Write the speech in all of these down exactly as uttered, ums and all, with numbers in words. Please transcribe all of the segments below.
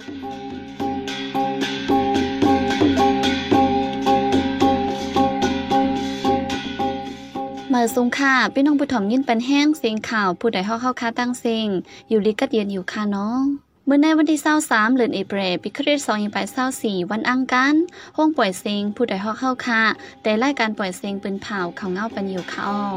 มาสูงค่ะพี่น้องผู้ถ่อมยินเป็นแห้งเสียงข่าวผู้ใดฮอกเข้าคาตั้งเสียงอยู่ลิกัดเย็นอยู่ค่ะเนาะเมื่อในวันที่ยี่สิบสามเดือนเอเปรปีคริสต์ศักราชสองพันยี่สิบสี่วันอังคารห้องปล่อยเสียงผู้ใดฮอกเข้าคาแต่รายการปล่อยเสียงปืนเผาเขาเงาปันอยู่ค่ะอ้อ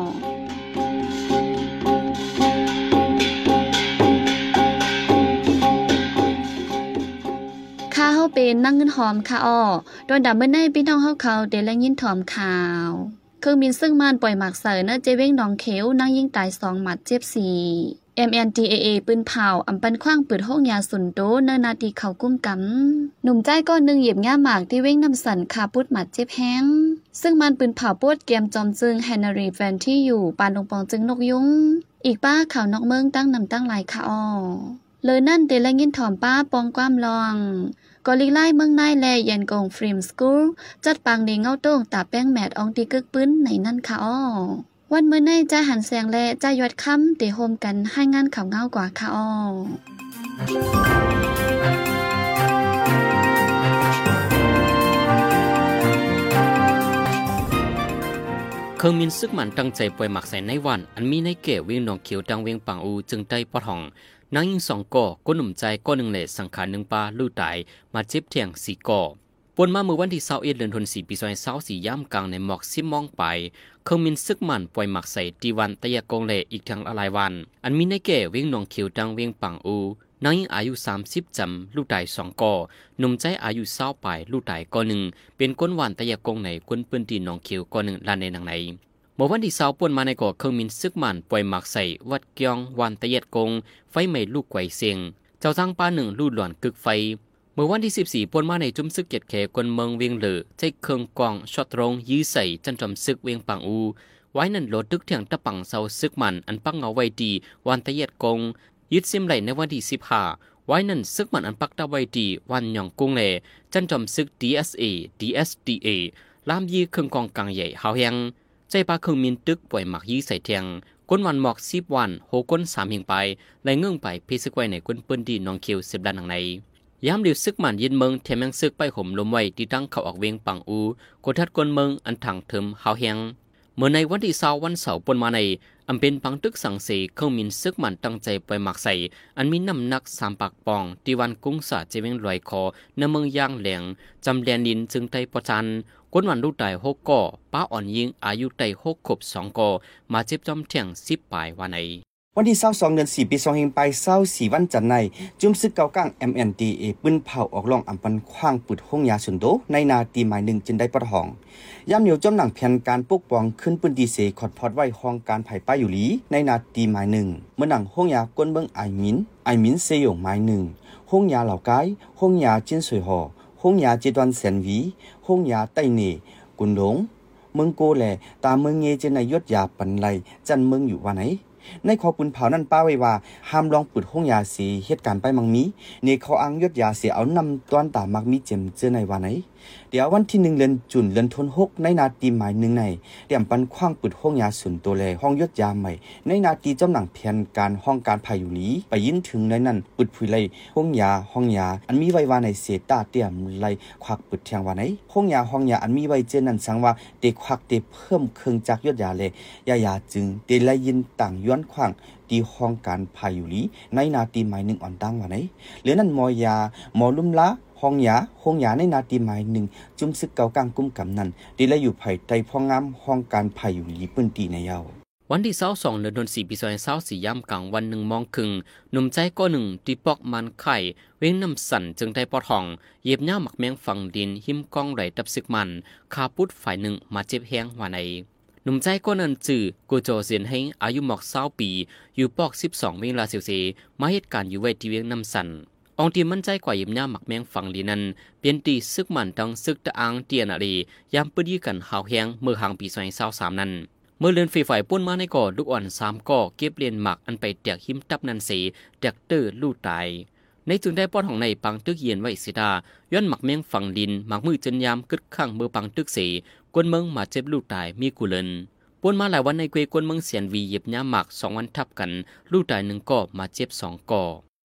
ข้าเฮาเป็นนั่งเงินหอมค่ะอ้อโดยดับเมื่อในพี่น้องเฮาเขาเดลังยินถอมข่าวเครื่องบินซึ่งมานปล่อยหมากเสยนะเจเว้งหนองเขียวนั่งยิงตายสองหมัดเจ็บสี่ เอ็ม เอ็น ที เอ เอ ปืนเผาอำปันขว้างปืดห้องยาสุนโตเนนาทีเขากุ้มกำหนุ่มใจก้อนหนึ่งเหยียบง่าหมากที่เว้งนำสันคาปุดหมัดเจ็บแห้งซึ่งมันปืนเผาปวดเกียมจอมจึงแฮนนารีแฟนที่อยู่ปานลงปองจึงนกยุงอีกป้าข่าวนอกเมืองตั้งนำตั้งหลายค่ะอ้อเลยนั่นเดลังยินถอมป้าปองความลองกอลิไล่เมืองนายแลยันกงฟรีมสกูลจัดปังเดงเงาโต้งตาแป้งแมดอองตีกึกปื้นในนั่นค่ะอ้อวันเมื่อในจะหันแสงและจะยอดค่ำเตะโฮมกันให้งานข่าวเงากว่าค่ะอ้อเครื่องมินซึกมันตั้งใจปล่อยหมักใส่ในวันอันมีในเก๋เวียงหนองเขียวดังเวียงปังอูจึงได้ปอดห้องนางยิงสองก่อก้นหนุ่มใจก้อนหนึ่งเหล่สังขารหนึ่งปลาลู่ตายมาเจ็บเทียงสี่ก่อปนมาเมื่อวันที่เสาร์เอ็ดเดือนธันวาคมปีสองพันยี่สิบสี่ย่ำกลางในหมอกซิมมองไปเครื่องมินซึกมันปล่อยหมักใส่ตีวันตะยะกงเหล่อีกทั้งหลายวันอันมีในเก๋เวียงหนองเขียวดังเวียงปังอูนางยิงอายุสามสิบจำลู่ตายสองก่อหนุ่มใจอายุเศร้าไปลู่ตายก่อหนึ่งเป็นก้นวันตะยะกงในก้นปืนตีหนองเขียวก่อหนึ่งลานในหนังในเมื่อวันที่สาวป่วนมาในก่อเครื่องมินซึกมันปล่อยหมักใส่วัดเกียงวันตะเย็ดกงไฟไหม้ลูกไกวเสียงเจ้าจ้างป้าหนึ่งลูดหล่อนกึกไฟเมื่อวันที่สิบสี่ป่วนมาในจุ่มซึกเกียดแขกวนเมืองเวียงเหลือใจเครื่องกองช็อตตรงยื้อใส่จันจอมซึกเวียงปังอูไว้นั่นโหลดตึกเถียงตะปังเสาซึกมันอันปักเงาไว้ดีวันตะเย็ดกงยึดเสียมไหลในวันที่สิบห้าไว้นั่นซึกมันอันปักตะไว้ดีวันหยองกุ้งเล่จันจอมซึก ดี เอส เอ ดี เอส ดี เอ ลามยีเครื่องกองกลางใหญ่หาวแหงใจปลาเครื่องมินตึกปล่อยหมักยีใส่เทียงก้นวันหมอกสิบวันโหก้นสามเหียงไปไหลเงื่องไปพิซึกไว้ในก้นปืนดีนองเขียวสิบด้านหลังในย้ำเดียวซึกมันยินเมืองเทียมยังซึกไปห่มลมไว้ที่ตั้งเข้าออกเวียงปังอูกดทัดก้นเมืองอันถังเถิมหาวแหงเมื่อในวันที่เสาร์วันเสาร์ปนมาในอำเป็นปังตึกสังเสเครื่องมินซึกมันตั้งใจปล่อยหมักใส่อันมีน้ำหนักสามปากปองที่วันกุ้งสาเจเวงลอยคอในเมืองย่างแหลงจำแดนดินจึงไตปจันก้นวันลูกตายหกก่อป้าอ่อนยิงอายุไตหกขบสองก่อมาเจ็บจอมเที่ยงสิบปลายวันในวันที่ยี่สิบสองเดือนสี่ปีสองพันไปยี่สิบสี่วันจันทร์ในจุ่มซึกเก่ากลาง เอ็ม เอ็น ที เอ ปืนเผาออกล่องอำปันขว้างปืดห้องยาสุนโดในนาตีหมายหนึ่งจึงได้ปะทองย่ำเหนียวจอมหนังแผ่นการปกป้องขึ้นปืนดีเสขอดพอดไว้ห้องการไผ่ป้าอยู่ลีในนาตีหมายหนึ่งเมื่อหนังห้องยาก้นเบิ้งไอมินไอมินเซยงหมายหนึ่งห้องยาเหล่าไก่ห้องยาจิ้นสวยห่อห้องยาเจดวันแสนวีห้องยาไตเนกุนหลงเมืองโกแลตาเมืองเงเจนายศยาปันไลจันเมืองอยู่ว่าไหนในขอปืนเผานั่นป้าไว้ว่าห้ามลองปืดห้องยาเสียเหตุการณ์ไปมังมีในเขาอ้างยศยาเสียเอานำตอนตามักมีเจมเจอในวันไหนเดี๋ยววันที่หนึ่งเดือนจุนเดือนธันวาคมในนาทีหมายหนึ่งในเตรียมปันขว้างปืดห้องยาสุนตัวแลห้องยศยาใหม่ในนาทีจำหนังแผนการห้องการพายุลีไปยินถึงในนั้นปืดผุยไลห้องยาห้องยาอันมีไว้ว่าในเสตาเตรียมไลควักปืดแทงวันไหนห้องยาห้องยาอันมีไว้เจนั้นสังว่าเด็กควักเด็กเพิ่มเครื่องจักรยศยาเลยยายาจึงเดลยินต่างย้อนขว้างที่ห้องการพายุลีในนาทีหมายหนึ่งอ่อนตั้งวันไหนเหลือนั่นมอยาหมอลุ่มละห้องยาห้องยาในนาทีหมายหนึ่งจุ่มซึกเก่ากลางกุ้มกำนันดีและอยู่ไผ่ไตพ่องามห้องการพายุลีปืนตีในยาววันที่เสาร์สองเดือนธันวาคมปีสองพันยี่สิบสี่ย่ำกลางวันหนึ่งมองครึ่งหนุ่มใจก้อหนึ่งที่ปอกมันไข่เว้งน้ำสั่นจึงได้ปอดห้องเย็บหน้าหมักแมงฝังดินหิมกองไหลตับซึกมันคาปุดฝ่ายหนึ่งมาเจ็บแห้งวันในหนุ่มใจก้อนั้นจื่อกูโจเสียนให้อายุหมอกเศร้าปีอยู่ปอกสิบสองเวลาเสียวเสมาเหตุการณ์อยู่ไว้ที่เวียงน้ำสั่นองทีมั่นใจกว่ายิมหน้าหมักแมงฝังลีนั้นเปลี่ยนตีซึกมันดังซึกตะอังเตียนารียามปื้ดยี่กันหาวแห้งเมื่อหางปีสองพันยี่สิบสามนั้นเมื่อเรือนไฟฝ่ายป้นมาในก่อลูกอ่อนสามก่อเก็บเลียนหมักอันไปแตกหิมตับนันสีแตกเตอร์ลู่ตายในจึงได้ป้อนของในปังตึกเย็นไว้สิดาย้อนหมักแมงฝังดินหมักมือจนยามกึดข้างเมื่อปังตึกสีกวนเมืองมาเจ็บลู่ตายมีกุเลินป้นมาหลายวันในเกวกวนเมืองเสียนวีเย็บหน้าหมักสองวันทับกันลู่ตายหนึ่งก่อมาเจ็บสองก่อ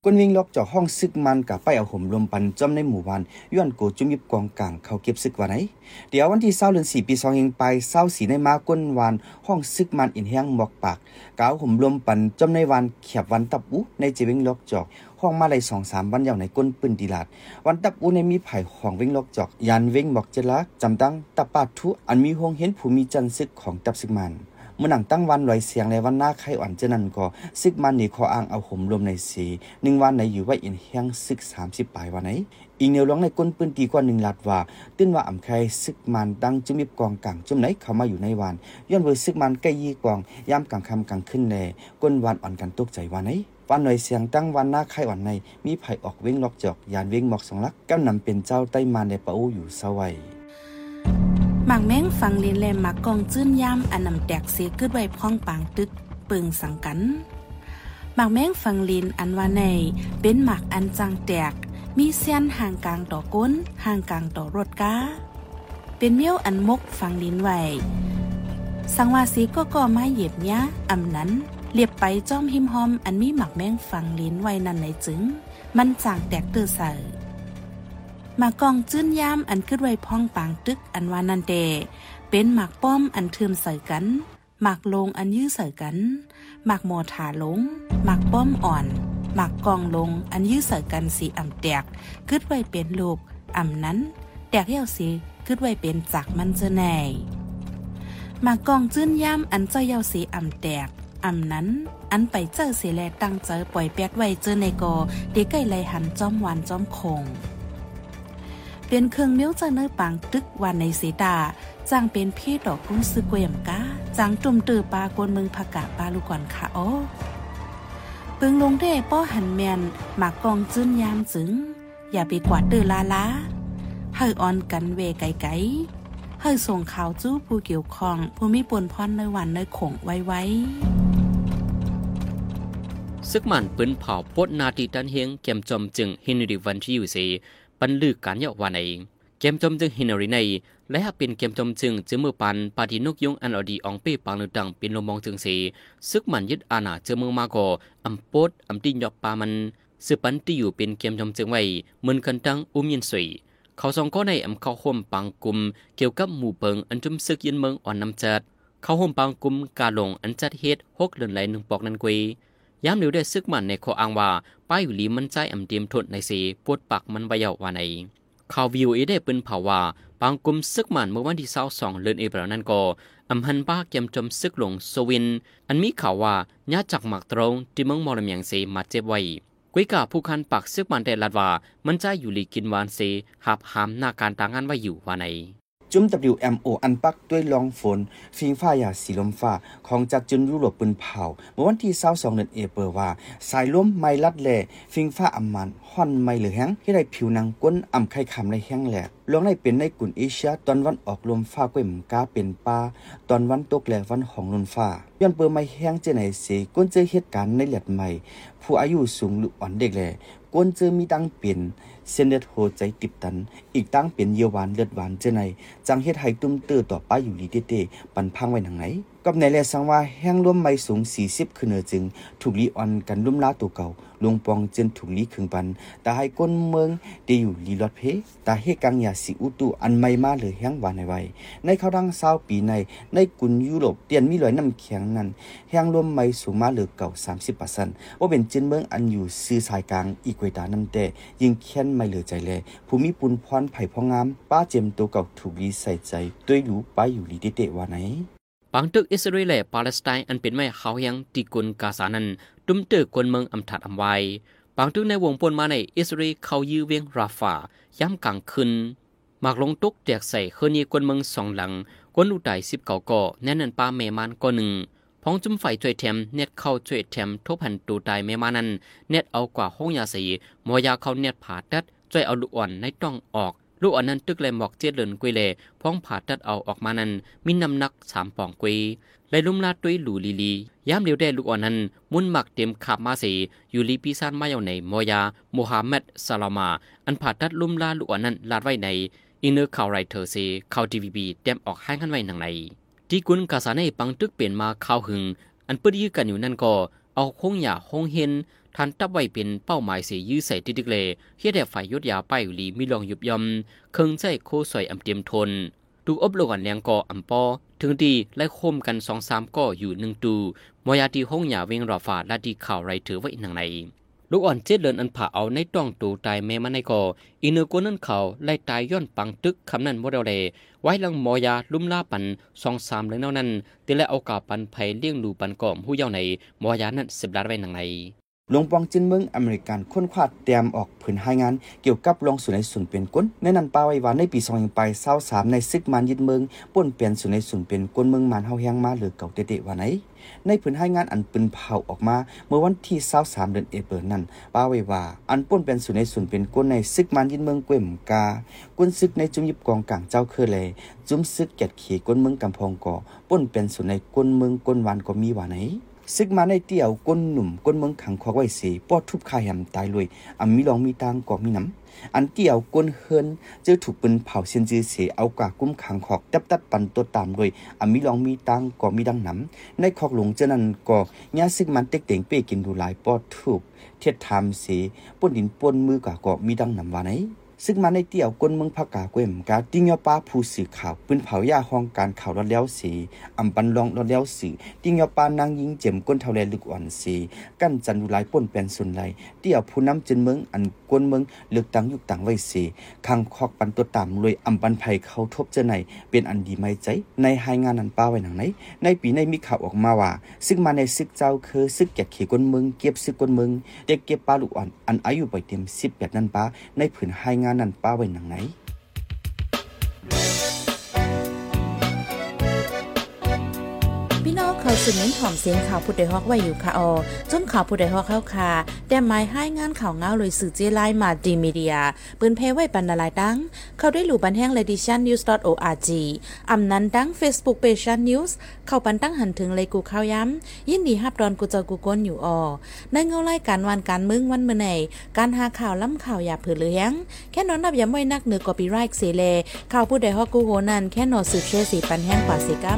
ก้นวิ่งล็อกจากห้องซึกมันกับไปเอาห่มลมปันจอมในหมู่บ้านย้อนโกจุมยิบกองกลางเขาเก็บซึกวันไหนเดี๋ยววันที่เศร้าเดือนสี่ปีสองเฮงไปเศร้าสีในมาก้นวานห้องซึกมันอินแห้งหมอกปากกาวห่มลมปันจอมในวันเขียบวันตับอุในเจวิ่งล็อกจอกห้องมาเลยสองสามวันยาวในก้นปืนดีลาดวันตับอุในมีไผ่ของวิ่งล็อกจอกยันวิ่งบอกเจลักจำตั้งตับปาทุอันมีห้องเห็นภูมิจันซึกของตับซึกมันเมื่อหนังตั้งวันลอยเสียงในวันหน้าไข่อ่อนเจนันก็ซึกมันนี่ขออ้างเอาห่มลมในสีหนึ่งวันในอยู่ไว้อินแห้งซึกสามสิบปลายวันไหนอีกแนวร้องในก้นปืนตีกว่าหนึ่งลาดว่าตื้นว่าอ่ำไข่ซึกมันดังจุมีกองกลางจุ่มไหนเข้ามาอยู่ในวันย้อนเวอซึกมันใกล้ยี่กองยามกลางค่ำกลางขึ้นแลก้นวันอ่อนกันตกใจวันไหนวันหน่อยเสียงตั้งวันหน้าไข่อ่อนในมีไผ่ออกเว้งล็อกจอกยานเว้งหมอกสองลักกำนำเป็นเจ้าใต้มานในปะอูอยู่เศร้าไว้หมากแม้งฟังเลียนแลมหมากกองจื้นย่ำอันนำแตกเสียกึดไว้พ้องปางตึกเปิงสังกันหมากแม้งฟังเลียนอันว่าในเป็นหมากอันจังแตกมีเสี้ยนห่างกลางต่อก้นห่างกลางต่อรถก้าเป็นเมี่ยวอันมกฟังเลียนไว้สังวาสีก็ก่อไม้เหยียบยะอำนั้นเรียบไปจ้อมหิมหอมอันมีหมากแม้งฟังเลียนไว้นั่นในจึงมันจางแตกเตือใส่หมากกองจื้นย่ำอันขึ้นไว้พ้องปางตึกอันวานันเดเป็นหมากป้อมอันเทิมใส่กันหมากลงอันยื้อใส่กันหมากโมถาลงหมากป้อมอ่อนหมากกองลงอันยื้อใส่กันสีอ่ำแตกขึ้นไว้เป็นลูกอ่ำนั้นแตกเหี่ยวสีขึ้นไว้เป็นจักมันเจอแน่หมากกองจื้นย่ำอันเจ้าเหี่ยวสีอ่ำแตกอ่ำนั้นอันไปเจอเสียแลตั้งเจอปล่อยแป๊ดไว้เจอในกอเด็กไก่ไหลหันจ้อมวานจ้อมคงเป็นเครื่องเมี้ยวเจอเนื้อปางตึกวันในสีตาจางเป็นพี่ดอกรุ่นซึกเวียมก้าจางจุ่มตือปลากวนเมืองผักกาปลาลูกก่อนค่ะโอ้ปึงลงได้ป้อหันแมนหมากกองจื้นยามจึงอย่าไปกวาดตือลาลาเฮอออนกันเวไก่ไก่เฮอส่งข่าวจู้ผู้เกี่ยวข้องผู้มีปนพรในวันในขงไว้ไว้ซึกมันปืนเผาปดนาทีตันเฮียงเกมจอมจึงฮินริวันที่อยู่สีปันลือการเยาวันเองเกมจอมจึงฮินริในและหากเป็นเกมจอมจึงจะมือปันปาดีนกยงอันอดีอองเป้ปางลือดังเป็นลมมองจึงสีซึกมันยึดอาณาเจอเมืองมาโกอัมปดอัมตินยอกปามันสืบปันที่อยู่เป็นเกมจอมจึงไว้เหมือนกันดังอุ้มยินสวยเขาสองก็ในอัมเข้าห่มปังกลุ่มเกี่ยวกับหมู่เปิงอันจุ่มซึกยินเมืองอ่อนน้ำจัดเข้าห่มปังกลุ่มกาลงอันจัดเฮ็ดหกเดือนไหลหนึ่งปอกนันกุยย้ำเหลียวได้ซึกมันในข้ออ้างว่าป้ายอยู่ลีมันใจอ่ำเตรียมทนในสีปวดปากมันใบเยาว่าในข่าววิวเอได้เป็นเผาว่าปางกลุ่มซึกมันเมื่อวันที่เศร้าสองเดือนเอพรนั้นก็อำหันป้าเกมจมซึกหลงโซวินอันมีข่าวว่าญาติจากหมักตรงที่เมืองมอลเมียงสีมาเจ็บไว้กุ้ยกาผู้คันปากซึกมันได้ลัดว่ามันใจอยู่ลีกินวานสีหับหามหน้าการต่างงานไว้อยู่ว่าในจุ่ม ดับเบิลยู เอ็ม โอ อันปักด้วยลองฝนฟิงฟ้ายาสีลมฟ้าของจัดจุนยุโรปปืนเผาเมื่อวันที่ยี่สิบสองเดือนเอเปิลว่าสายลมไม่ลัดแหล่ฟิงฟ้าอัมมันห่อนไม่เหลือแห้งที่ได้ผิวหนังก้นอ่ำไข่คำในแห้งแหลกลองได้เป็นในกลุ่นเอเชียตอนวันออกลมฟ้าก้วยหมกาเป็นปลาตอนวันตกแหลวันของลมฟ้าย้อนเปิลไม่แห้งเจไหนเสก้นเจอเหตุการณ์ในเหลียดใหม่ผู้อายุสูงหรืออ่อนเด็กแหล่ก้นเจอมีดังเป็นเส้นเลือดโหใจติบตันอีกตั้งเป็นเยาวานเลือดหวานเจไหนจังเฮ็ดให้ตุ้มเตื้อต่อป้าอยู่ลีเต้ๆปันพังไว้ทางไหนกับในแลสังว่าแห้งร่วมไม่สูงสี่สิบขึ้นเนอจึงถูกลีอ่อนกันลุ่มล้าตัวเก่าลงปองจนถูกลีขึงปันแต่ให้ก้นเมืองได้อยู่ลีลอดเพแต่เฮกังยาสีอุตุอันไม่มาเลยแห้งหวานในไว้ในเขาดังเศร้าปีในในกุนยุโรปเตียนมีลอยน้ำแข็งนั้นแห้งร่วมไม่สูงมาเหลือเก่าสามสิบเปอร์เซ็นต์ว่าเป็นจินเมืองอันอยู่ซื่อสายกลางอีกวยตาน้ำแต่ยิงแค้นไม่เหลือใจแลภูมิปุนพรไผ่พองามป้าเจมตัวเก่าถูกลีใส่ใจด้วยรู้ป้าอยู่ลีเตะว่าไหนบางตึกอิสราเอลและปาเลสไตน์อันเป็นไม่เขายังตีกุนกาซานันตุ้มเตอกวนเมืองอำถัดอำไวบางตึกในวงปนมาในอิสราเอลเขายื้อเวียงราฟาย้ำกลางคืนหมากลงตุกแจกใส่เคยนีกวนเมืองสองหลังกวนอุไตสิบเก่าก่อแน่นันปาเมมันก่อหนึ่งพ้องจุ่มไฟช่วยแถมเน็ตเข้าช่วยแถมทบหันตูตายเมมานันเน็ตเอากว่าห้องยาสีมอยาเขาเน็ตผ่าตัดช่วยเอาลูกอ่อนในต้องออกลูกอ่อนนั้นตึกเลยหมอกเจี๊ยดเลินกุยเล่พ้องผ่าตัดเอาออกมานั้นมีน้ำหนักสามปองกุยเลยลุ่มลาดด้วยหลูลีลีย้ำเดียวได้ลูกอ่อนนั้นมุนหมักเต็มขับมาสีอยู่ลีปีซานมาอยู่ในมอยาโมฮัมเหม็ดซาลามาอันผ่าตัดลุ่มลาลูกอ่อนนั้นลาดไว้ในอินเนอร์ข่าวไรเธอซีข่าวทีวีบีเต็มออกให้กันไว้หนังในที่กุนกาซาในปังตึกเปลี่ยนมาข่าวหึงอันเปิดยื้อกันอยู่นั่นก็เอาคงหยาคงเห็นทันตับไว้เป็นเป้าหมายเสียยื้อใส่ติดิกเลเฮ็ดให้ฝ่ายยุดยาไปหลีมีลองยุบยอมเคิงใจโคสวยอำเตรียมทนดูอบโลกันแรงก่ออำปอถึงดีไล่คมกัน สองสาม ก่ออยู่หนึ่งตูมอยาที่ห้องหยาเวงรอฝาและดีข่าวไรถือไว้อีกหนังในลูกอ่อนเจ็ดเลินอันผ่าเอาในต้องตูตายแม่มันในก่ออีเนอร์กวนนั่นเขาไล่ตายย้อนปังตึกคำนั้นโมเดลเลไว้ลังมอยาลุ่มล่าปันสองสามเลยเท่านั้นแต่และเอากาปันไผ่เลี้ยงดูปันก่อมผู้เยาว์ในมอยานั้นสิบล้านไว้หนังในหลวงปองจินเมืองอเมริกันค้นคว้าเตรียมออกผืนให้งานเกี่ยวกับลองสุนในศูนย์เป็นก้นในนั้นป่าไว้ว่าในปีสองพันไปเศร้าสามในซึกมันยึดเมืองป่นเปลี่ยนสุนในศูนย์เป็นก้นเมืองมันเฮาแห้งมาหรือเก่าเตะๆว่าไหนในผืนให้งานอันปืนเผาออกมาเมื่อวันที่เศร้าสามเดือนเอเปิลนั้นป่าไว้ว่าอันป่นเป็นสุนในศูนย์เป็นก้นในซึกมันยึดเมืองเกวมกาก้นซึกในจุ่มยิบกองกลางเจ้าเคอเลยจุ่มซึกแกดขี่ก้นเมืองกำพองก่อป่นเป็นสุนในก้นเมืองก้นวันก็มีว่าไหนซึกมาในเตี่ยวก้นหนุ่มก้นเมืองขังคอกไว้สีปอดทุบคายแหมตายเลยอ่ำมีลองมีตังก็มีน้ำอันเตี่ยวก้นเฮินเจอถูกปืนเผาเซียนจือเสียเอากากุ้มขังคอกตับตัดปันตัวตามเลยอ่ำมีลองมีตังก็มีดังน้ำในคอกหลงเจนั้นก็ย่าซึกมันเต็กเต่งเป้กินดูหลายปอดทุบเทียดทามสีป่นดินป่นมือกาก็มีดังน้ำว่าไหนซึ่งมาในเตี่ยวก้นเมืองภาคกาเกวมกาติ้งยอป้าผู้สื่อข่าวปืนเผายาห้องการข่าวรอดแล้วสีอำปันลองรอดแล้วสื่อติ้งยอป้านางยิงเจ็มก้นเท่าแลลึกอ่อนสีกั้นจันดูหลายป่นเป็นส่วนไหลเตี่ยวผู้นำจินเมืองอันก้นเมืองเลือกตั้งยุคต่างไว้สีคังคอกปันตัวต่ำเลยอำปันไผ่เขาทบเจอไหนเป็นอันดีไม่ใจในหายงานนั้นป้าไว้หนังไหนในปีในมีข่าวออกมาว่าซึ่งมาในซึกเจ้าคือซึกแกะเขก้นเมืองเก็บซึกก้นเมืองเด็กเก็บปลาลูกอ่อนอันอายุไปเต็มสิบแบบนั้นป้าในผืนหายงานนั้นป้าไว้หนังไหนพี่น้องเขาสืบเน้นหอมเสียงข่าวผู้ใดฮอกไว้อยู่ค่ะออจนข่าวผู้ใดฮอกเข้าค่ะแต่หมายให้งานข่าวเงาเลยสื่อเจไลมาดีมีเดียปืนเพไว้ปันนาลายดังเขาได้หลู่บันแห้ง เลดิชันนิวส์ ดอท โอ อาร์ จี อำนั้นดัง Facebook Page News เข้าปันตั้งหันถึงเลยกูข้าวย้ำยินดีฮับดอนกูเจอกูก้นอยู่ออในเงาไล่การวันการมึงวันเมื่อไหนการหาข่าวล้ำข่าวอย่าเผือเลี้ยงแค่นอนนับย้ำไว้นักเหนือกอปีไรค์เสเลข่าวผู้ใดฮอกกูโหนันแค่นอสืบเชื่อสีปันแห้งกว่าสิกัม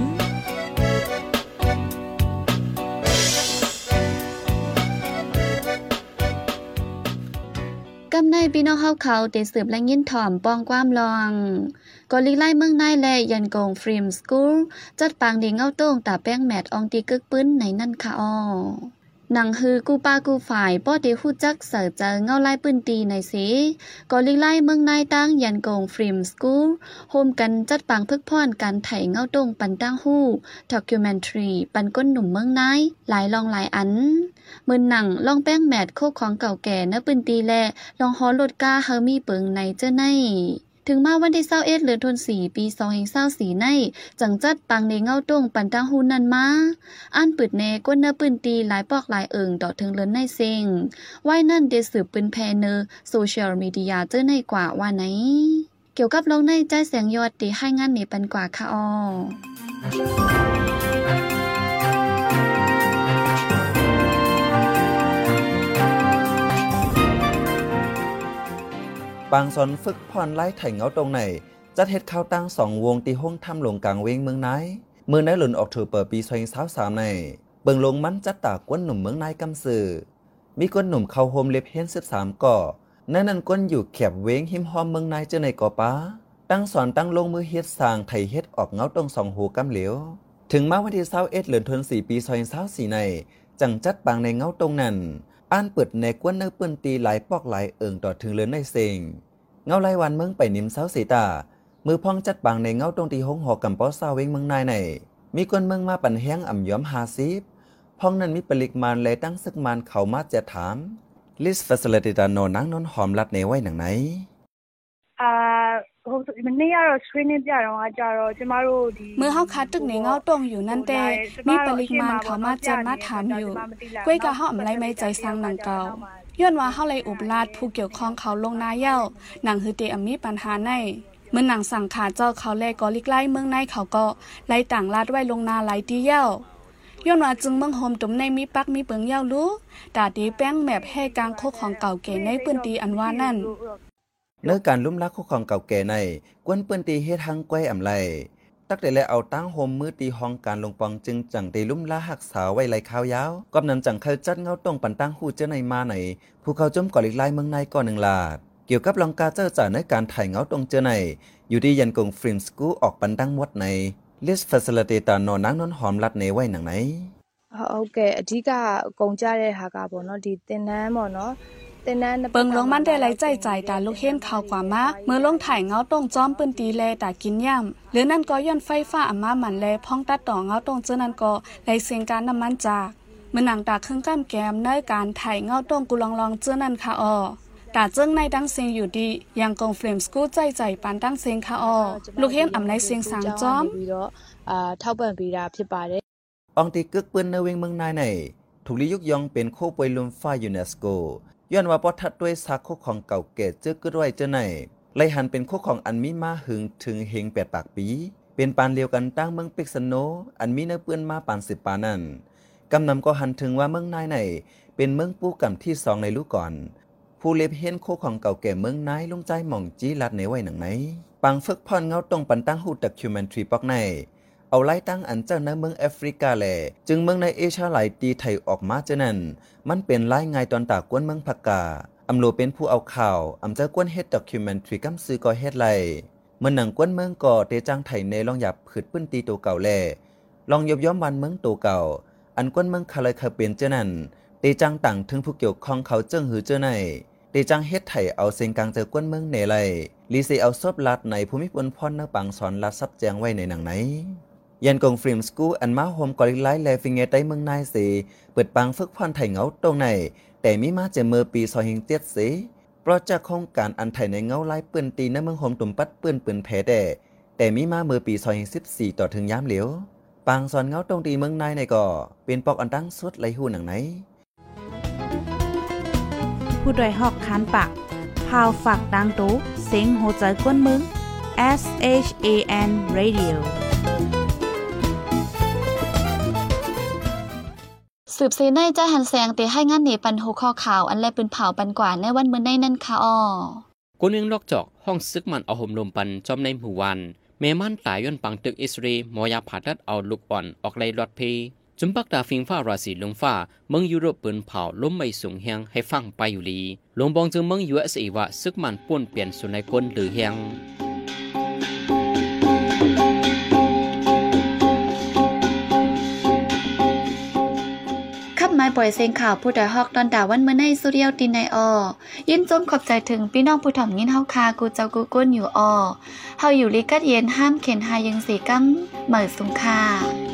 กำในพี่น้องเฮาเขาเตสืบและยินถ่อมป้องความลองกอลิไล่เมืองนายและยันกงฟรีมสกูลจัดปางเด้งเงาโต้งตาแป้งแมทอองตีกึกปื้นในนั่นค่ะอ้อหนังฮือกูปากูฝ่ายป้อเตฮู้จักเสิร์เจอเงาไล่ปืนตีในสิกอลิไล่เมืองนายตั้งยันกงฟรีมสกูลโฮมกันจัดปางพึกพรการไถเงาโต้งปันตั้งฮู้ด็อกิวเมนทรีปันก้นหนุ่มเมืองนายหลายลองหลายอันมือหนังลองแป้งแมทโคกของเก่าแก่เนื้อปืนตีและลองฮอลดก้าเฮอมีเปิงในเจ้าในถึงมาวันที่ยี่สิบเอ็ดเดือนธันวาคมปีสองพันยี่สิบสี่ในจังจัดปังในเงาต้งปันตั้งหูนันมาอันปึดแน่ก้นเนื้อปืนตีหลายปอกหลายเอิงต่อถึงเลินในเซ็งไว้นั่นเดสืบปืนแพเนอร์โซเชียลมีเดียเจ้าในกว่าว่าไหนเกี่ยวกับลงในใจแสงยอดที่ให้งานนี้ปันกว่าค่ะอ้อบางสนฝึกพรไล่ไถเงาตรงไหนจัดเฮ็ดข้าวตั้งสองวงตีห้องทำลงกลางเวงเมืองนายเมืองนายหลุนออกถือเปิดปีสองพันยี่สิบสามในเบิ่งลงมันจัดตากวนหนุ่มเมืองนายกำสือมีก้นหนุ่มเข้าโฮมเล็บเฮียนสิบสามก่อนั่นนั่นก้นอยู่แคบเวงหิมหอมเมืองนายเจอในก่อป้าตั้งสอนตั้งลงมือเฮ็ดสร้างไถเฮ็ดออกเงาตรงสองหูกำเหลวถึงมาวันที่ยี่สิบเอ็ดเดือนธันวาคมปีสองพันยี่สิบสี่ในจังจัดปางในเงาตรงนั้นอ่านเปิดในกวนเนื้อปืนตีหลายปอกหลายเอิงต่อถึงเลือนในเซงเงาไล่วันเมืองไปนิมเสาสีตามือพองจัดปางในเงาตรงตีหงหอกำป้อซาเวงเมืองนายในมีคนเมืองมาปั่นแห้งอ่ำย้อมหาซีบพองนั้นมีปริกมานเลยตั้งซึกมานเขามาจะถามลิสฟาซิลิตี้ตาโนนังนนหอมรัดในไว้หนังไหนอ่ามันนี่เราสกรีนนิ่งจ้าเราจ้าเราจะมารู้ดีเมื่อเฮาคัดตึกในเงาตรงอยู่นั่นแต่มีปริมาณเขามาจะมาถามอยู่ก้วยกะเฮาอำไลไม่ใจสร้างหนังเก่าย้อนว่าเฮาเลยอุบลาดผู้เกี่ยวข้องเขาลงนาเย้าหนังฮือเตอมีปัญหาในเมื่อหนังสั่งขาเจ้าเขาแลกอลิกไล่เมืองในเขาก็ไล่ต่างลาดไว้ลงนาหลายตีเย้าย้อนว่าจึงเมืองโฮมตุ่มในมีปักมีเปิงเย้ารู้ตาดีแป้งแมบให้กลางโคกของเก่าแก่ในปืนตีอันว่านั่นเนื้อการลุ่มลักคุกของเก่าแก่ในกวนปืนตีเฮ็ดหังก้อยอำไลตักแต่และเอาตั้งโฮมมือตีห้องการลงปองจึงจังได้ลุ่มละหักสาวไว้ไหลข้าวยาวกำนำจังเคยจัดเงาตรงปันตั้งหูเจ้าในมาไหนผู้เขาจมก่อลิกไล่เมืองในก่อนหนึ่งลาดเกี่ยวกับลองกาเจ้าจ่าในการถ่ายเงาตรงเจ้าในอยู่ที่ยันกงฟริมสกูออกปันตั้งมดในลิสต์ฟาซิลิเตตานอนนังนอนหอมรัดในไว้หนังไหนဟုတ်ကဲ့အဓိကကုန်ကြတဲ့ဟာကပေါ့နော်ဒီတင်နန်းပေါ့နော်เปิงลงมันได้ไหลใจใจตาลูกเห็นข่าวกว่ามาเมื่อลงถ่ายเงาตรงจอมปืนตีแลตากินย่ำหรือนั่นก็ย้อนไฟฟ้าอามามันแลพ้องตัดต่อเงาตรงเจอนั่นก็ไหลเสียงการน้ำมันจากเมื่อหนังตาเครื่องก้ามแกมในการถ่ายเงาตรงกุลองลองเจอนั่นค่ะออตาเจิ้งในดังเสียงอยู่ดียังกงเฟรมสกูใจใจปานดังเสียงค่ะออลูกเห็นอำในเสียงสางจอมอ่าထောက်ပံ့ပေးတာဖြစ်ပါတယ်องตีกึกปืนในเวงเมืองนายในถูกลิยุกยองเป็นโคป่วยลุมฟ้ายูเนสโกย้อนว่าปอทัดด้วยซากโคของเก่าแก่เจื้อกึดไว้เจ้าไหนไลหันเป็นโคของอันมีมาหึงถึงเฮงแปดปากปีเป็นปานเลียวกันตั้งเมืองปิกสโนอันมีเนื้อเปื้อนมาปานสิบปานั่นกำนำก็หันถึงว่าเมืองนายในเป็นเมืองปูกำที่สองในลูกก่อนผู้เล็บเห็นโคของเก่าแก่เมืองนายลงใจหม่องจี้ลัดในไว้หนังไหนปังฝึกพรเงาตรงปันตั้งหูดักคิวเมนทรีปอกในเอาไล่ตั้งอันเจ้าในเมืองแอฟริกาแหล่จึงเมืองในเอเชียหลายตีไทยออกมาเจ้านั้นมันเป็นไล่ไงตอนตากวนเมืองพักกาอำโลเป็นผู้เอาข่าวอำเจ้ากวนเฮ็ดด็อคิวเมนทรีกำซื้อก็เฮ็ดไล่เมื่อหนังกวนเมืองก่อเตจังไทยในลองหยับผืดปื้นตีตัวเก่าแหล่ลองยบย้อมวันเมืองตัวเก่าอันกวนเมืองคาเลยคาเป็นเจ้านั้นเตจังต่างถึงผู้เกี่ยวข้องเขาเจิ้งหือเจ้าในเตจังเฮ็ดไทยเอาเสียงกลางเจอกวนเมืองเนไลลีเซเอาซบลัดในภูมิพลพรนปังสอนลัดซับแจงไว้ในหนังไหนยันกงฟริมสกูอันมาโฮมกอลิไลแลฟิงเงใต้เมืองนายสีเปิดปังฝึกพรไทยเงาตรงในแต่มีมาเจเมื่อปีสองพันเจ็ดสีเพราะจากโครงการอันไทยในเงาไล่ปืนตีในเมืองโฮมตุ่มปัดปืนปืนแพ้แต่แต่มีมาเมื่อปีสองพันสิบสี่ต่อถึงย้ำเหลียวปังสอนเงาตรงตีเมืองนายในก่อเป็นปอกอันตั้งสุดไหลหูหนังไหนผู้โดยหอกคานปากพาวฝากดังตู้เซ็งโหใจกวนมึง S H A N Radio สืบซีในใจหันแสงเตให้งานหนีปันหัวข้อข่าวอันแลปืนเผาปันกว่าในวันเมื่อในนั่นค่ะอ้อกูนึงนอกจอกห้องซึกมันเอาห่มลมปันจอมในหมู่วันเมมันตายย้อนปังตึกอิสราเอลมอยาผ่าตัดเอาลูกอ่อนออกไล่รอดเพจุมปักดาฟิงฟ้าราศีลงฟ้าเมืองยุโรปปืนเผาล้มไม่สูงแหงให้ฟังไปอยู่ลีลงบองจึงเมือง ยู เอส เอ ว่าซึกมันป่วนเปลี่ยนสุนัยกลหรือแหงไม้ปล่อยเสียงข่าวผู้ใดฮอกตอนดาวันเมื่อในสุริยตินในออยินจมขอบใจถึงพี่น้องผู้ถ่อมยินเฮาคากูเจ้ากูก้นอยู่ออเฮาอยู่ลิกัดเย็นห้ามเข็นหายังสีกัมเหมือสุงคา